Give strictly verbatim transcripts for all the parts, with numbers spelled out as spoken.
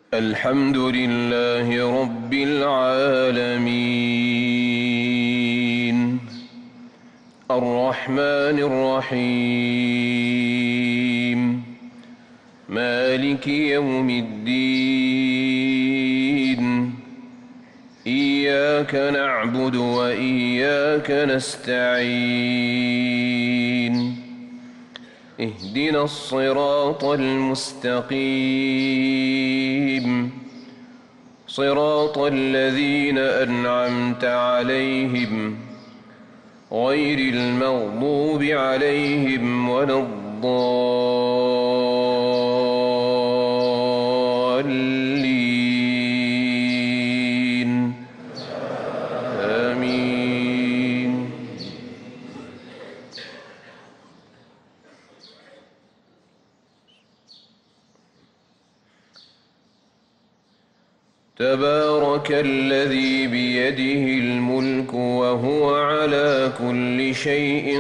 الحمد لله رب العالمين الرحمن الرحيم مالك يوم الدين إياك نعبد وإياك نستعين اهدنا الصراط المستقيم صراط الذين أنعمت عليهم غير المغضوب عليهم ولا الضالين آمين. تبارك الذي بيده الملك وهو على كل شيء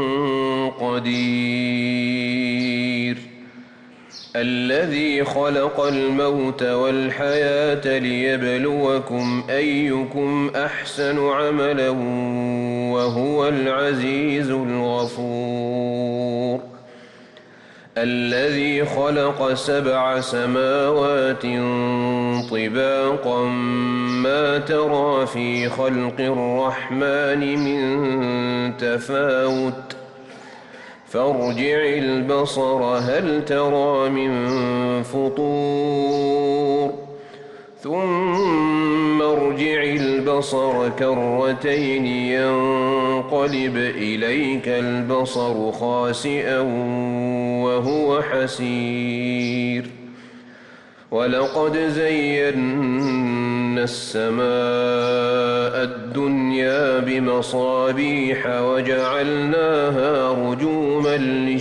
قدير الذي خلق الموت والحياة ليبلوكم أيكم أحسن عملا وهو العزيز الغفور الذي خلق سبع سماوات طباقا ما ترى في خلق الرحمن من تفاوت فارجع البصر هل ترى من فطور ثم ارجع البصر كرتين ينقلب إليك البصر خاسئا وهو حسير ولقد زينا السماء الدنيا بمصابيح وجعلناها رجوما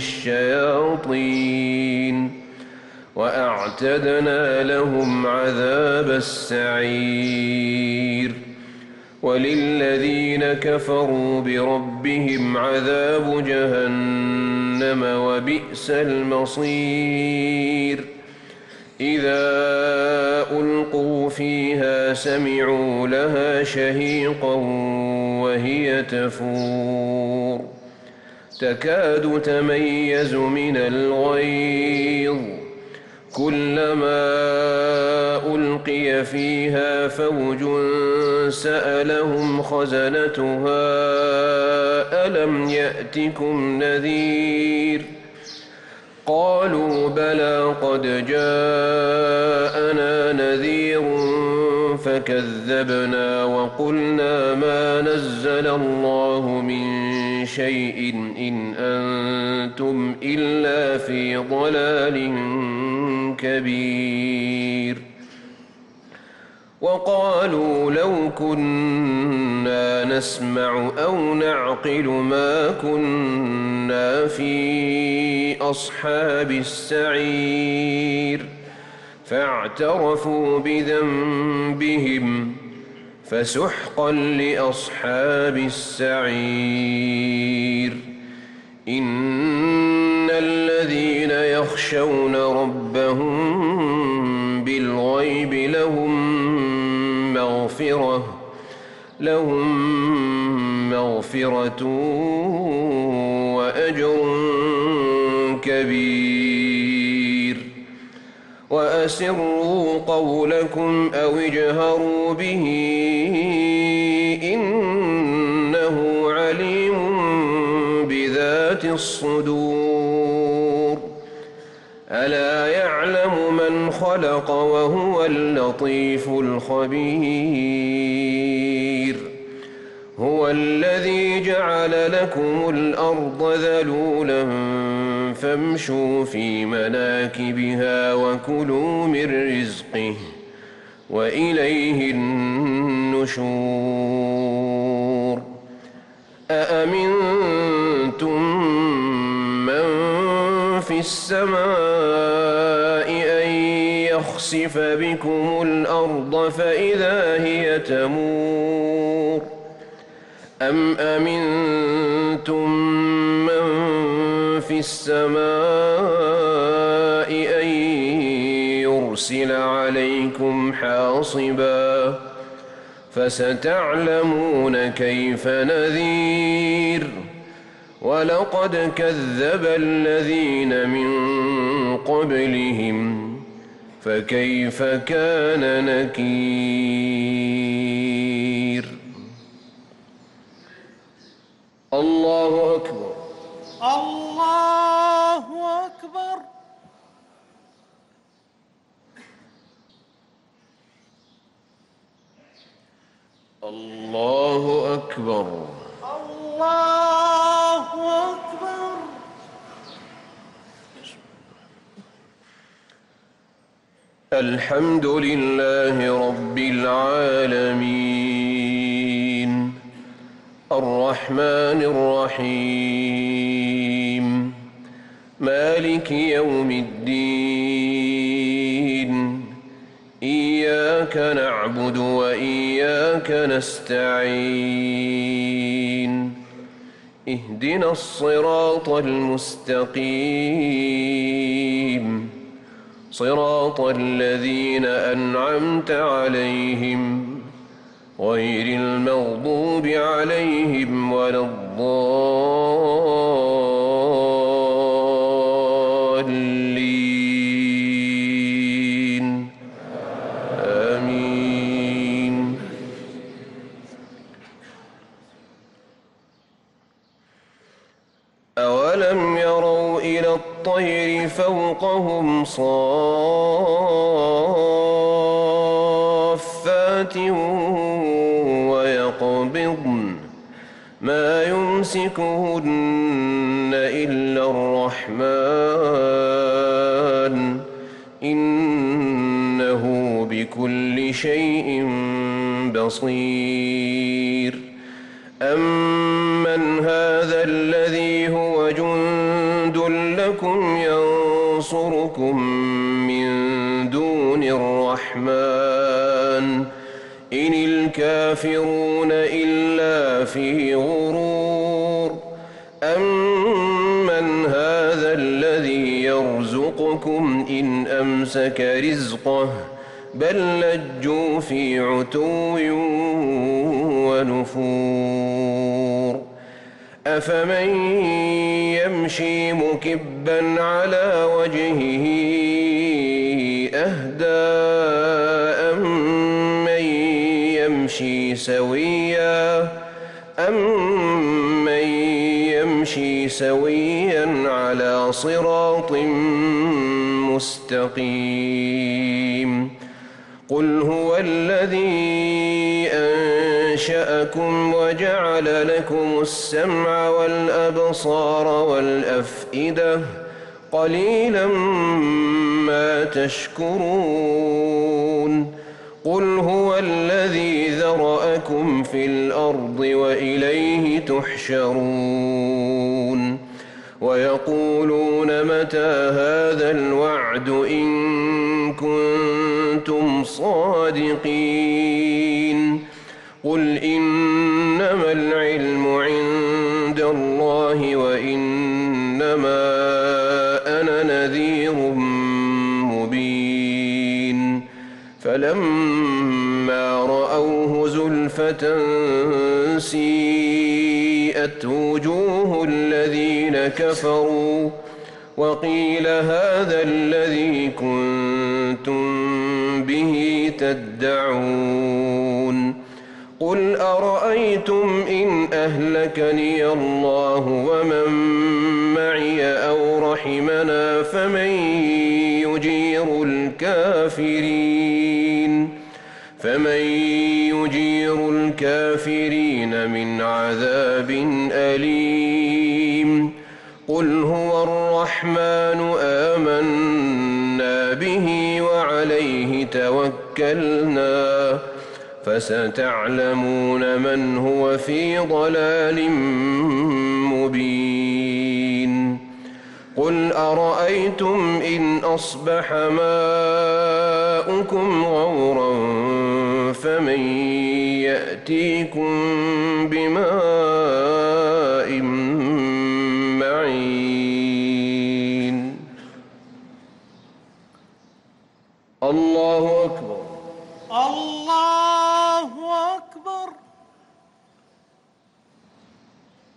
للشياطين وأعتدنا لهم عذاب السعير وللذين كفروا بربهم عذاب جهنم وبئس المصير إذا ألقوا فيها سمعوا لها شهيقا وهي تفور تكاد تميز من الغيظ كلما ألقي فيها فوج سألهم خزنتها ألم يأتكم نذير قالوا بلى قد جاءنا نذير فكذبنا وقلنا ما نزل الله من شيء إن أنتم إلا في ضلال كبير وقالوا لو كنا نسمع أو نعقل ما كنا في أصحاب السعير فاعترفوا بذنبهم فسحقا لأصحاب السعير إن الذين يخشون ربهم بالغيب لهم مغفرة لهم مغفرة وأجر كبير وأسروا قولكم أو اجهروا به إنه عليم بذات الصدور ألا يعلم من خلق وهو اللطيف الخبير هو الذي جعل لكم الأرض ذلولا فامشوا في مناكبها وكلوا من رزقه وإليه النشور أأمنتم من في السماء أن يخسف بكم الأرض فإذا هي تمور أم أمنتم من في السماء أن يرسل عليكم حاصبا فستعلمون كيف نذير ولقد كذب الذين من قبلهم فكيف كان نكير. الله أكبر. الله أكبر. الله أكبر. الله أكبر. الحمد لله رب العالمين الرحمن الرحيم مالك يوم الدين إياك نعبد وإياك نستعين اهدنا الصراط المستقيم صراط الذين أنعمت عليهم غير المغضوب عليهم ولا الضالين آمين. أولم يروا إلى الطير فوقهم صافات ويقبضن ما يمسكهن إلا الرحمن إنه بكل شيء بصير. أمن هذا الذي هو جند لكم ينصركم من دون الرحمن إن الكافرون إلا في غرور. أمن هذا الذي يرزقكم إن أمسك رزقه بل لجوا في عتو ونفور. أفمن يمشي مكبا على وجهه أهدى أمن يمشي سويا أمن يمشي سويا على صراط مستقيم. قل هو الذي أنشأكم وجعل لكم السمع والأبصار والأفئدة قليلا ما تشكرون. قل هو الذي ذرأكم في الأرض وإليه تحشرون. ويقولون متى هذا الوعد إن كنتم صادقين. قل إنما العلم عند الله وإنما أنا نذير مبين. فلما رأوه زلفة سيئت وجوه الذين كفروا وقيل هذا الذي كنتم به تدعون. قل أرأيتم إن أهلكني الله ومن معي أو رحمنا فمن يجير الكافرين فمن يجير الكافرين من عذاب أليم. قل هو الرحمن آمنا به وعليه توكلنا فستعلمون من هو في ضلال مبين. قل أرأيتم إن أصبح ماؤكم غورا فمن يأتيكم بماء معين. الله أكبر. الله